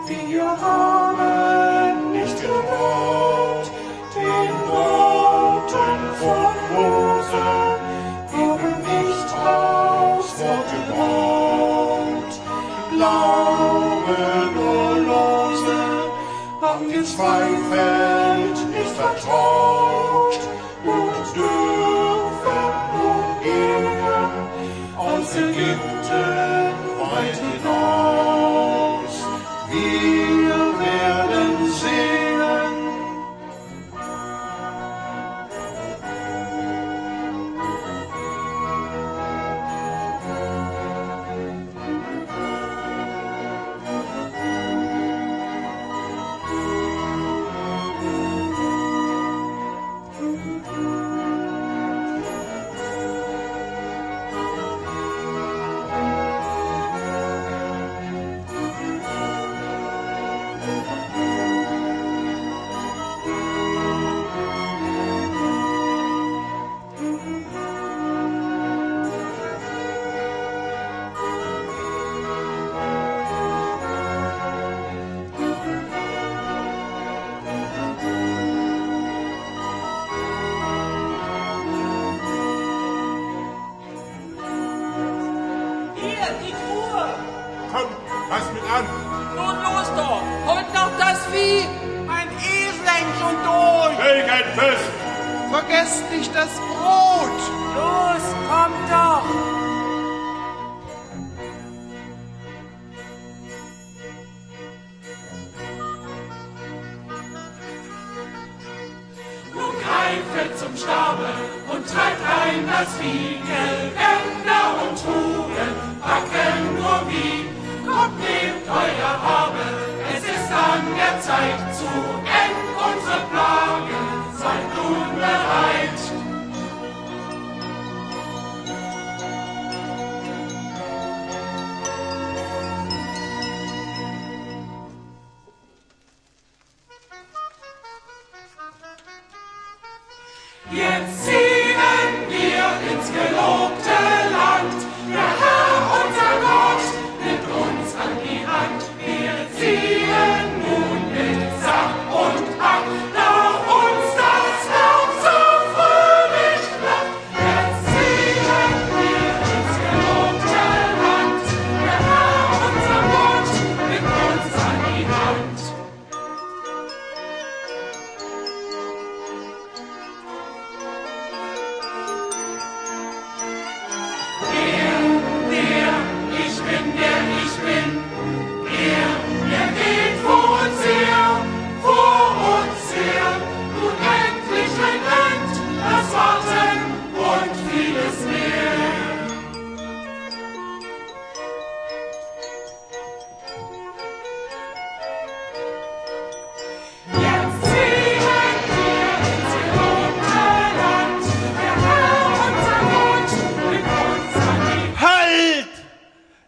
Wir haben nicht gebaut, den Worten von Mose, haben nicht aufs Wort gebaut. Glaube nur lose, haben gezweifelt, nicht vertraut und dürfen nun gehen aus Ägypten weit hinaus. Wir werden sehen. Komm, pass mit an. Nun los doch, holt noch das Vieh. Ein Esel hängt schon durch. Leg ein Fest. Vergesst nicht das Brot. Los, kommt doch. Nun greifet zum Stabe und treibt ein das Vieh, Gewänder und Truhen, packen nur wie. Gott nehmt euer Habe, es ist an der Zeit, zu End unsere Plage, seid nun bereit. Jetzt